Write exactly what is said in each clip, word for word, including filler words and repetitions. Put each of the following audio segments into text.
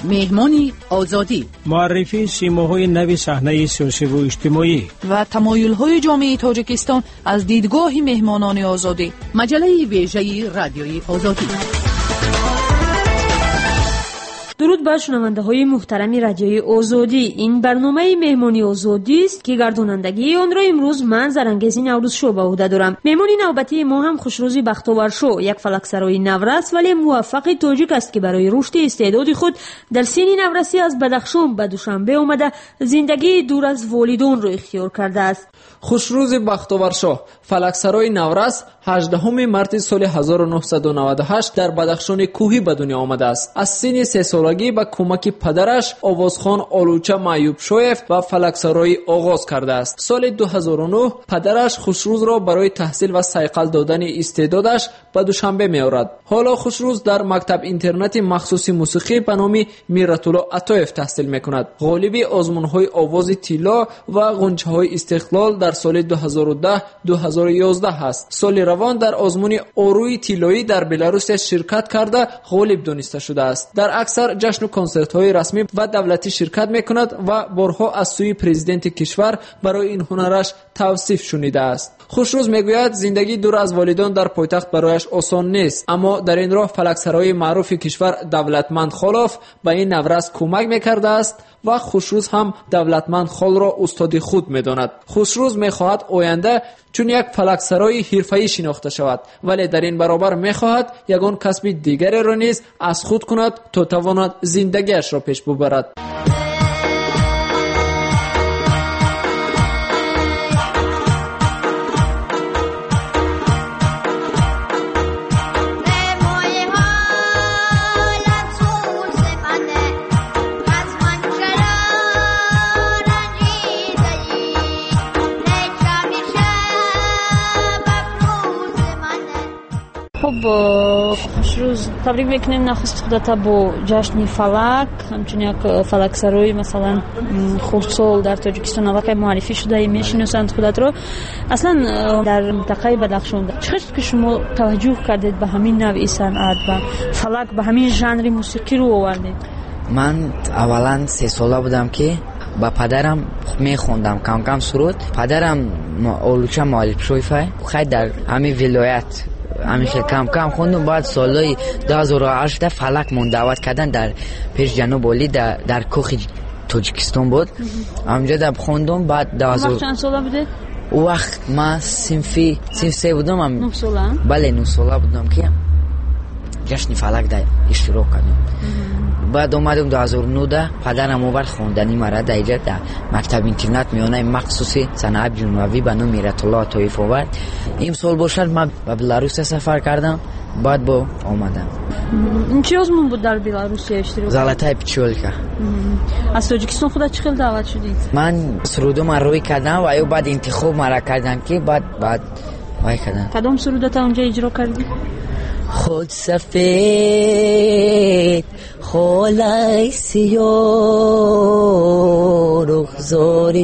مهمانی آزادی، معرفی سیماهای نوی صحنه سیاسی و اجتماعی و تمایل‌های جامعه تاجیکستان از دیدگاه مهمانان آزادی. مجله ویژه رادیوی آزادی. درود بر شنونده های محترم رادیوی آزادی. این برنامه مهمانی آزادی است که گردانندگی آن را امروز من زرنگیز نوروز شو به عهده دارم. مهمانی نوبتی ما هم خوشروزی بختاور شو، یک فلکسرای نورس ولی موفق تاجیک است که برای رشد استعداد خود در سن نورسی از بدخشان به دوشنبه آمده زندگی دور از والدان را اختیار کرده است. خوشروز بختاور شو، فلکسرای نورس هجدهم مارس سال هزار و نهصد و نود و هشت در بدخشان کوهی به دنیا آمده است. از سن سه سالگی با کمک پدرش آوازخوان آلوچه معیوب شویف و فلکسرای آغاز کرده است. سال دو هزار و نه پدرش خوشروز را برای تحصیل و صیقل دادن استعدادش به دوشنبه می‌آورد. حالا خوشروز در مکتب اینترنت مخصوص موسیقی به نام میرت‌الله عطایف تحصیل می‌کند. غالب آزمون‌های آواز طلا و غنچه‌های استقلال در سال دو هزار و ده دو هزار و یازده است. سال روان در آزمون اوروی طلایی در بلاروس شرکت کرده غالب دانسته شده است. در اکثر جشن و کنسرت‌های رسمی و دولتی شرکت می‌کند و بارها از سوی پرزیدنت کشور برای این هنرش توصیف شنیده است. خوشروز میگوید زندگی دور از والدان در پایتخت برایش آسان نیست، اما در این راه فلکسرای معروف کشور دولتمند خلاف به این نورس کمک می‌کرده است و خوشروز هم دولتمند خال را استاد خود می‌داند. خوشروز می‌خواهد آینده چون یک فلکسرای حرفه‌ای شناخته شود، ولی در این برابر می‌خواهد یگان کسب دیگری را نیز از خود کند تا تواند زندگیش را پیش ببرد. خب خوشروز تبریک میکنیم نخست خودت با جشن فلک، همچنین یک فلک سرای مثلا خردسال در تاجیکستان واقعا معرفی شده میشناسند خودت رو. اصلا در منطقه بدخشان چقدر که شما توجه کردید به همین نوع صنعت و فلک به همین ژانر موسیقی رو آوردید؟ من اولا سه ساله بودم که با پدرم میخوندم کم کم سرود. پدرم آلوچه معیوب شویفه خیلی در همین ولایت همیشه کم کم خوندم. بعد سالای دو هزار و هشت فلک من دعوت کردن در پیش جنوب عالی در, در کوخ تاجیکستان بود. همونجا در خوندم. بعد دو هزار چند ساله بوده؟ او وقت من صنفی صنف سه بودم. نه ساله؟ بله نه ساله بودم که جشن فلک در اشتراک کردم. بعد اومدم دو هزار و نه پدرم آورد خوندنی مرا در اینجا در مکتب اینترنت میانه مخصوصی صنعت جنوبی به نام میرت‌الله عطایف آورد. این سال باشد من به بلاروس سفر کردم. بعد با آمدم. این چه آزمون بود در بلاروس اشتراک؟ زلاتای پیچولکا. از تاجیکستان خودت چه خیلی دعوت شدید؟ من سرودم روی کردم و ایو بعد انتخاب مرا کردن که بعد بعد وای کردن. کدام سرودت اونجا اجرا کردی؟ خود سفید خالای سیاه رخزار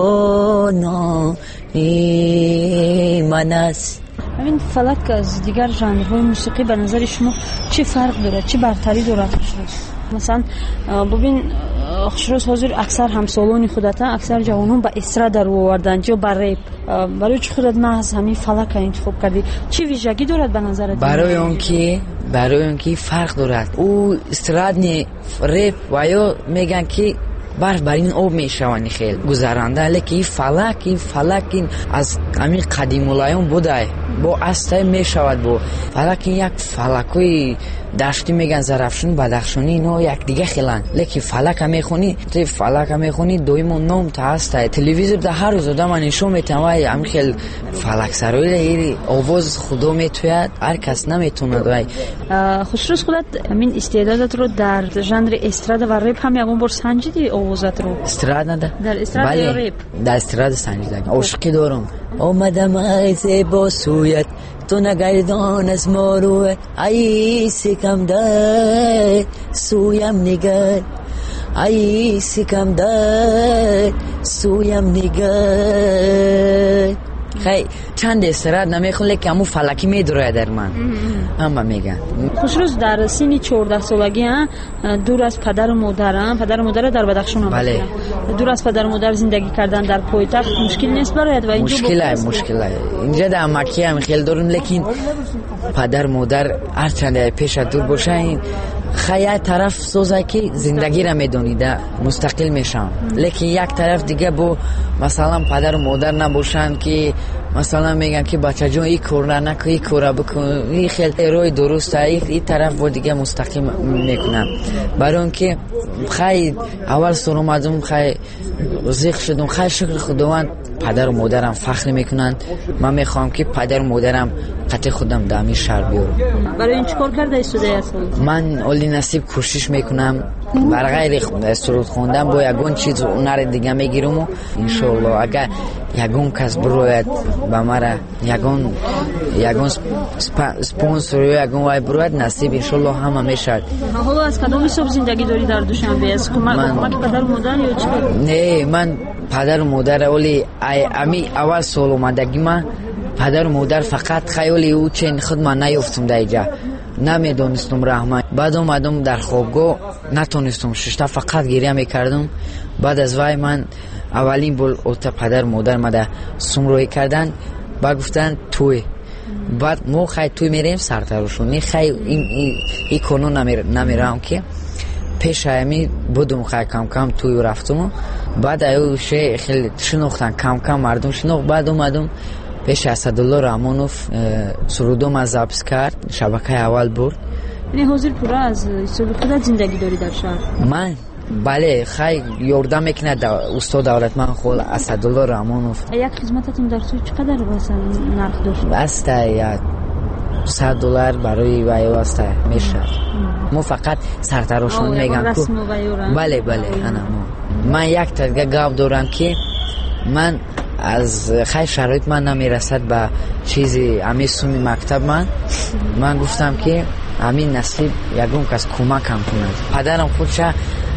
جانانی من است. همین فلک از دیگر ژانرهای موسیقی به نظر شما چه فرق داره؟ چه برتری داره خوشروز؟ مثلا ببین خوشروز حاضر اکثر همسالان خودت اکثر جوانان به استراد رو آوردن یا به رپ. برای چه خودت محض همین فلک انتخاب کردی؟ چه ویژگی دارد به نظرت؟ برای اون که برای اون که فرق دارد. او استراد نه رپ و یا میگن که برف بر این آب میشوانی خیلی گذرانده، لیکن این فلک این فلک این از همین قدیم الایام بوده با استه میشود. با فلک این یک فلکوی دشتی میگن زرفشون بدخشانی اینا یک دیگه خیلن، لیکن فلک هم میخونی تو فلک هم میخونی دویمون نام تا هسته تلویزیون در هر روز آدم نشون میتونه همین خیلی فلک سرایی آواز خدا میتوید هر کس نمیتونه. خوشروز خودت همین استعدادت رو در ژانر استراد و رپ هم یکون بار سنجیدی آوازت رو؟ استراد نده؟ در استراد بله. یا رپ؟ در استراد سنجیدم. عاشقی دارم آمدم از با سویت تو نگردان از ماروت ای سکم در سویم نگر ای سکم در سویم نگر. خیلی چند استراحت نمیخوام لیکن همون فلکی میدره در من همه میگن. خوشروز در سن چهارده سالگی ها دور از پدر و مادرم، پدر و مادر در بدخشان هم بله. دور از پدر و مادر زندگی کردن در پایتخت مشکل نیست برایت و اینجا مشکل مشکل اینجا در مکی هم خیلی دارم لیکن پدر مادر هرچند پیش دور باشه خیلی طرف سوزه که زندگی را میدونیده مستقل میشم لیکن یک طرف دیگه با مثلا پدر و مادر نباشن که مثلا میگن که بچه جون این کار را نکن این کار را بکن این خیلی روی درسته این طرف با دیگه مستقل میکنم برای اون که خیلی اول سر اومدم خیلی زیخ شدم خیلی شکر خداوند پدر و مادرم فخر میکنن من میخوام که پدر و مادرم قطع خودم دامی شهر بیارم. برای این چیکار کرده استودیو هستم؟ من اولی نصیب کوشش میکنم برای غیر سرود خوندن با یگون چیز هنر دیگه میگیرم و انشالله اگر یگون کس بروید با مرا یگون یگون سپانسر یا یگون وای بروید نصیب انشالله همه میشد. حالا از کدام حساب زندگی داری در دوشنبه؟ از کمک پدر و مادر یا چیکار؟ نه من پدر و مادر اولی امی اول سال اومدگی من پدر و مادر فقط خیلی او چین خود من نیفتم در اینجا نمیدونستم رحمت بعد اومدم در خوابگاه نتونستم ششتا فقط گریه میکردم بعد از وای من اولین بول اوتا پدر و مادر مده سمروی کردن با گفتن توی بعد ما خیلی توی میریم سرتروشون نی خیلی این این کنون نمیرم که پیش همی بودم خیلی کم کم توی رفتم بعد ایوشه خیلی شنوختن کم کم مردم شنوخت بعد اومدم پیش اسدالله رحمانوف سرودم از ضبط کرد شبکه اول برد. یعنی حاضر پورا از سرود خودت زندگی داری در شهر؟ من بله خیلی یاردم میکنه استاد دولتمند خود اسدالله رحمانوف. یک خدمتتون در سوی چقدر مثلا نرخ داشت؟ بسته یا صد دلار برای وایو است میشه. ما فقط سرتروشون میگم که بله بله انا ما من یک تا گاب دارم که من از خیلی شرایط من نمیرسد به چیزی امی سومی مکتب من من گفتم که همین نصیب یگون کس کمک هم کند پدرم خودشه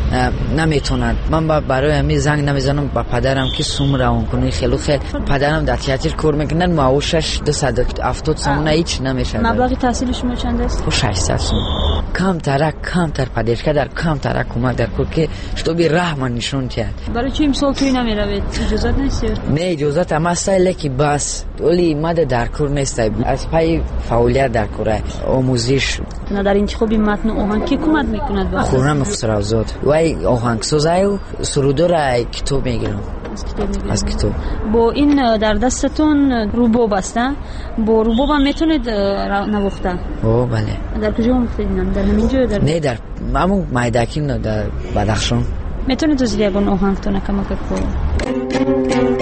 نمیتوند من برای همین زنگ نمیزنم با پدرم که سوم روان کنه خیلی خیلی پدرم در تئاتر کار میکنن معاشش دویست و هفتاد سوم هیچ نمیشه. مبلغ تحصیل شما چند است؟ ششصد سوم. کم تر کم تر پدرشکا در کم تر کمک در کار که شتابی رحم نشون کرد. برای چی امسال توی نمیروید؟ اجازت نیست؟ نه اجازت هم است لیکن بس ولی ماده در کار نیست از پای فعالیت در کار آموزش نه در انتخاب متن آهنگ کی کمک میکند؟ خورم خسروزاد وای آهنگسازای و سرودار کتاب میگیرم از کتاب میگیرم از کتاب. با این در دستتون روباب است با روباب هم میتونید نواخته؟ او بله. در کجا آموختید؟ در همینجا در نه در همون مایدکی نه در بدخشان. میتونید از یگان آهنگتون کمک کنید؟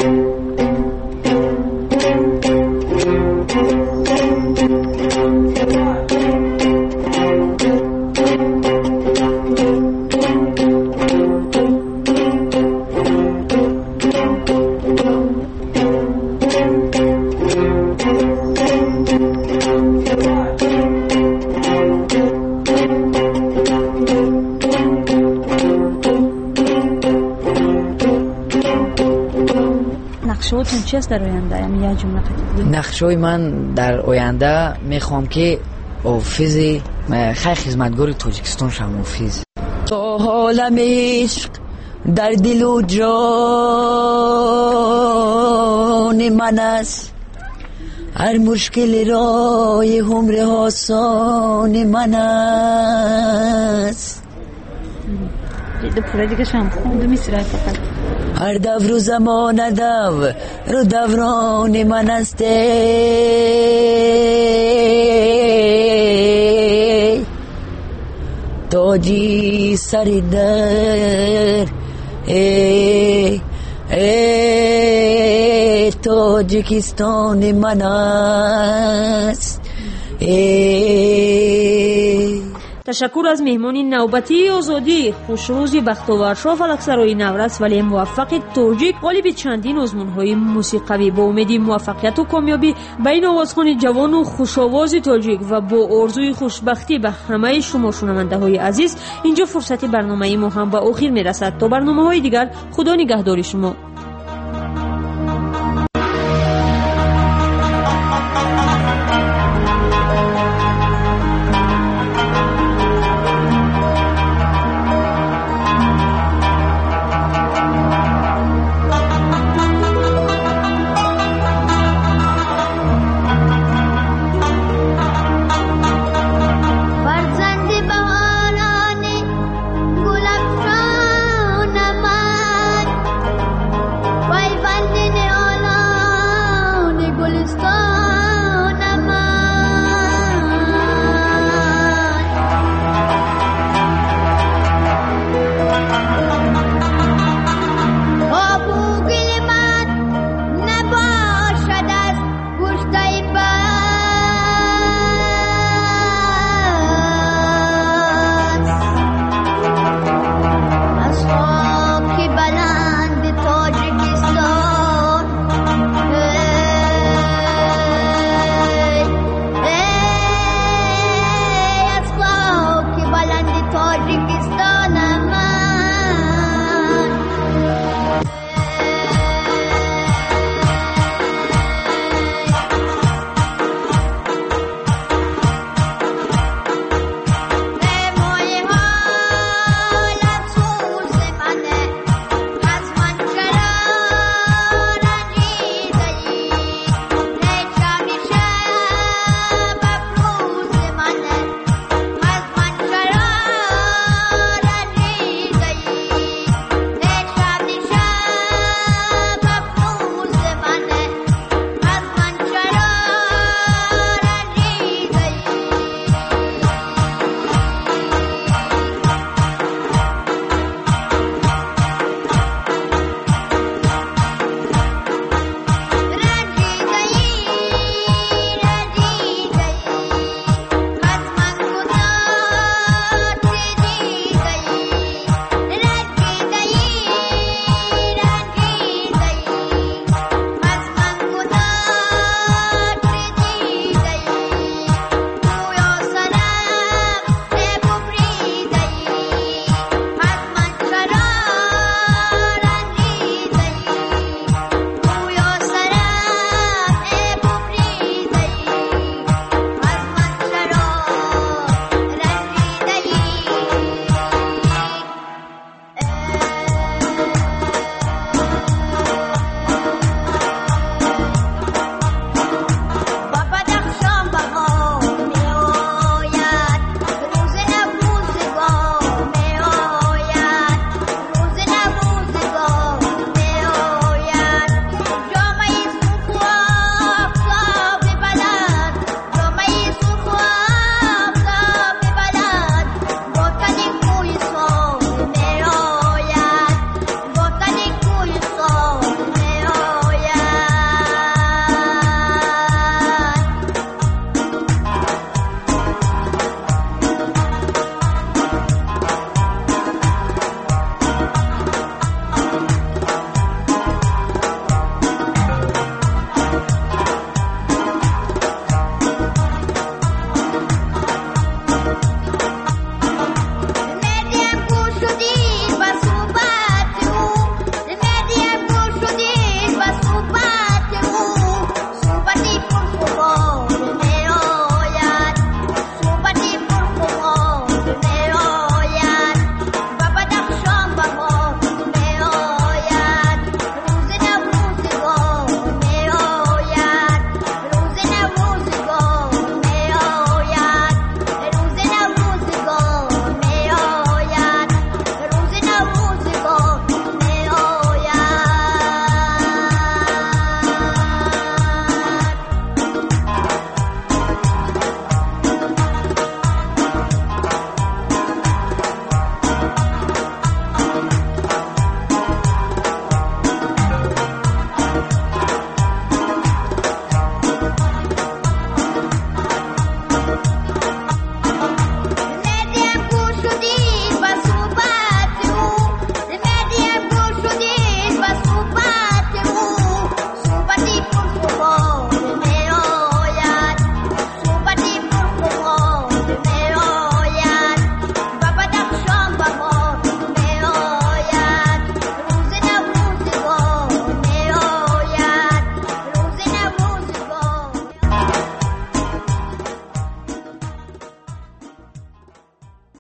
نقشه‌هاتون چی است در آینده؟ یعنی یه جمله قطعی. نقشه‌های من در آینده میخوام که حافظ خیلی خدمتگار تاجیکستان شم حافظ. تو عالم عشق در دل و جان من است هر مشکل رای عمر آسان من است. دو پوره دیگه شم خوندو میسیره فقط هر دور و زمان دور رو دوران من است تاجی سر در ای ای تاجیکستان من است ای. تشکر از مهمانی نوبتی آزادی خوشروزی بختاورشاه فلکسرای نورس ولی موفق تاجیک غالب چندین آزمون‌های موسیقوی با امید موفقیت و کامیابی بین آوازخوان جوان و خوش‌آواز تاجیک و با آرزوی خوشبختی به همه شما شنونده‌های عزیز اینجا فرصت برنامه ما هم به آخر میرسد. تا برنامه‌های دیگر خدا نگهدار شما.